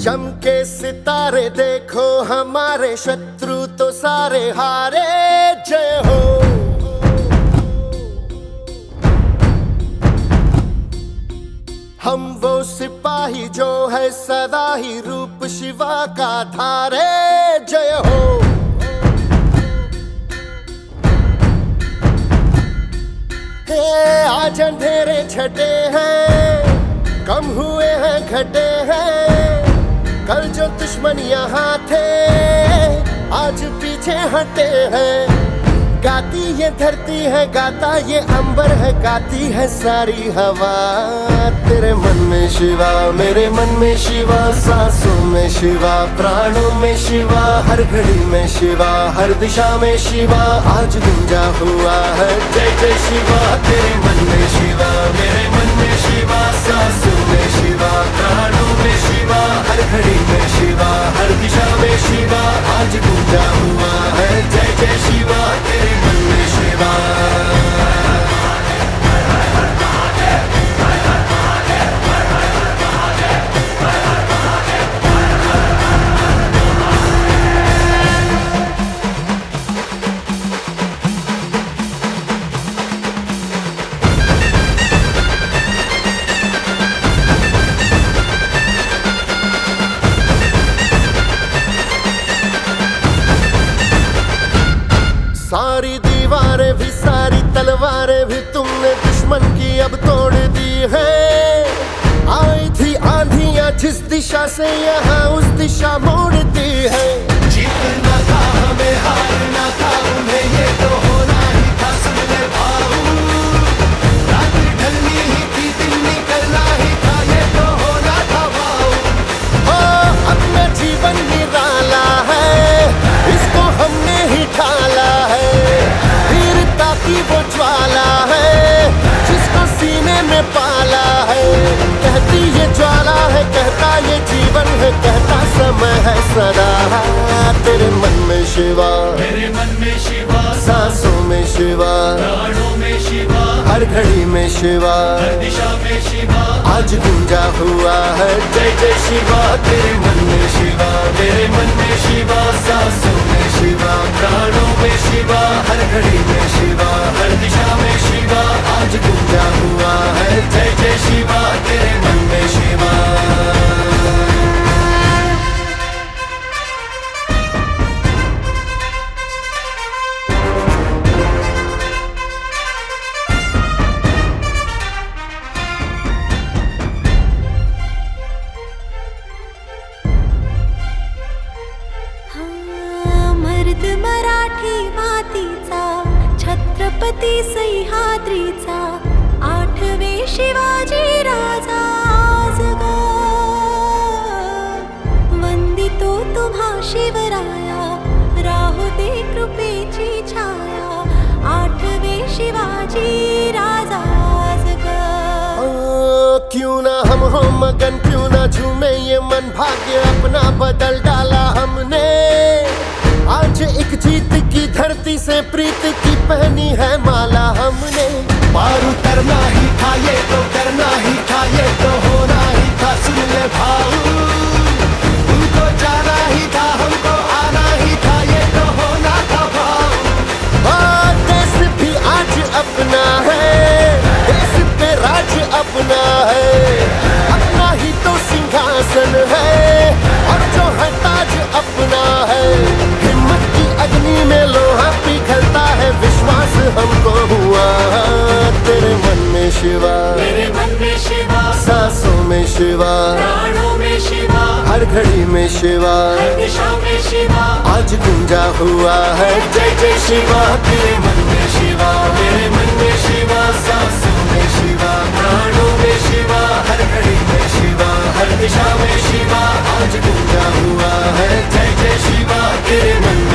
चमके सितारे देखो हमारे शत्रु तो सारे हारे। जय हो। हम वो सिपाही जो है सदा ही रूप शिवा का धारे। जय हो। हे आज अंधेरे छटे हैं, कम हुए हैं घटे हैं। कल जो दुश्मन यहाँ थे आज पीछे हटे हैं। गाती ये धरती है, गाता ये अंबर है, गाती है सारी हवा। तेरे मन में शिवा, मेरे मन में शिवा, सांसों में शिवा, प्राणों में शिवा, हर घड़ी में शिवा, हर दिशा में शिवा आज गूंजा हुआ है। जय जय शिवा। तेरे मन में शिवा, मेरे मन में शिवा, सांसों में शिवा, प्राणों में शिवा, हर घड़ी में शिवा, हर दिशा में शिवा आज गूंजा हुआ है। जय जय शिवा। तेरे मन में शिवा। सारी दीवारें भी, सारी तलवारें भी तुमने दुश्मन की अब तोड़ दी है। आई थी आंधियां जिस दिशा से यहाँ उस दिशा मोड़ दी है। जीतना था हमें, हारना था उन्हें, ये तो होना ही था। सुन ले भाऊ, रात ढलनी ही थी, दिन निकलना ही था, ये तो होना था भाऊ। अपना जीवन निराला है, इसको हमने ही ढाला है। वीरता की वो ज्वाला है जिसको सीने में पाला है। कहती ये ज्वाला है, कहता ये जीवन है, कहता समय है सदा। तेरे मन में शिवा, मेरे मन में शिवा, सांसों में शिवा, प्राणों में शिवा, हर घड़ी में शिवा, हर दिशा में शिवा आज गूंजा हुआ है। जय जय शिवा। तेरे मन में शिवा, मेरे मन में शिवा, सांसों में शिवा, प्राणों में शिवा, हर घड़ी में शिवा, हर दिशा में शिवा आज गूंजा हुआ है। जय जय शिवा। तेरे मन में शिवा। मर्द मराठी मातीचा, छत्रपती सह्याद्रीचा, आठवे शिवाजी राजा आज ग वंदितो तुम्हा शिवराया, राहू दे कृपेची छाया, आठवे शिवाजी राजा आज ग। क्यों ना हम हो मगन, क्यों ना झूमे ये मन, भाग्य अपना बदल डाला हमने। आज एक जीत की धरती से प्रीत की पहनी है माला हमने। पार उतरना ही था, ये तो करना ही था, ये तो होना ही था। सुन ले भाऊ, उनको जाना ही था, हमको आना ही था, ये तो होना था भाऊ। देश भी आज अपना है, देश पे राज अपना है, अपना ही तो सिंहासन है और जो है ताज अपना है। हिम्मत की अग्नि में लोहा पिघलता है, विश्वास हमको हुआ। तेरे मन में शिवा, मेरे मन में शिवा, सांसों में शिवा, प्राणों में शिवा, हर घड़ी में शिवा, हर दिशा में शिवा आज गूंजा हुआ है। जय जय शिवा। तेरे मन में शिवा, मेरे मन में शिवा, सांसों में शिवा, प्राणों में शिवा, हर घड़ी में शिवा, हर दिशा में शिवा आज गूंजा हुआ है। जय जय शिवा। तेरे मन में